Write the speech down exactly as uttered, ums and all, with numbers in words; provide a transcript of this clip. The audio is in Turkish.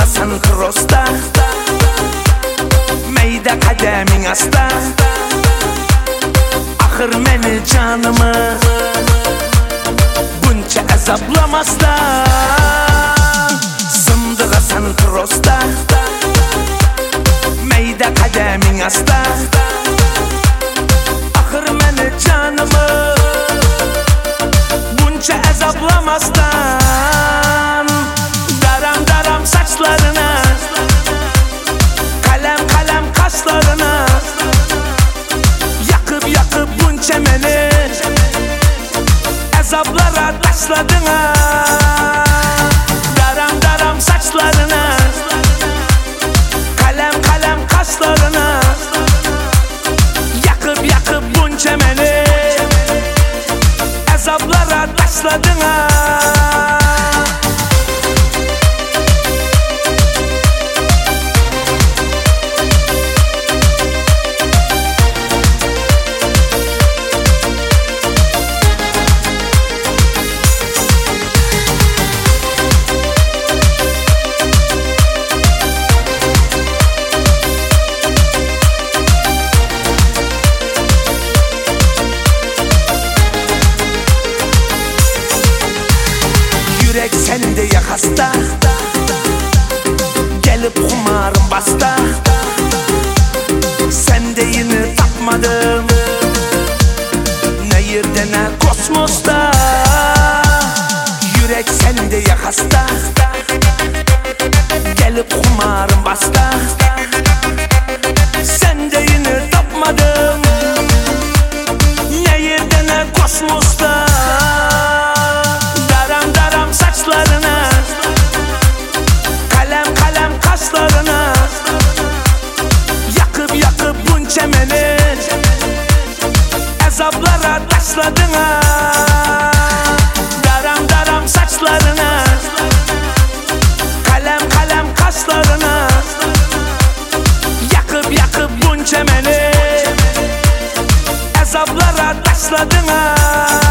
Sındırasan krosta, meyde kademin asta. Ahır meni canımı bunca azaplamazdan. Sındırasan krosta, meyde kademin asta. Ahır meni canımı bunca azaplamazdan. Daram daram saçlarına, kalem kalem kaşlarına, yakıp yakıp bunca meni azaplara taşladın ha. Daram daram saçlarına, kalem kalem kaşlarına, yakıp yakıp bunca meni azaplara taşladın ha. Yürek sende ya hasta, gelip kumarım basta. Sende yine tapmadım, ne yerde ne kosmosta. Yürek sende ya hasta, gelip kumarım basta. Sende yine tapmadım, ne yerde ne kosmosta. Saçlarına, kalem kalem kaşlarına, yakıp yakıp bunca meni azaplara taşladın ha. Daram daram saçlarına, kalem kalem kaşlarına, yakıp yakıp bunca meni azaplara taşladın ha.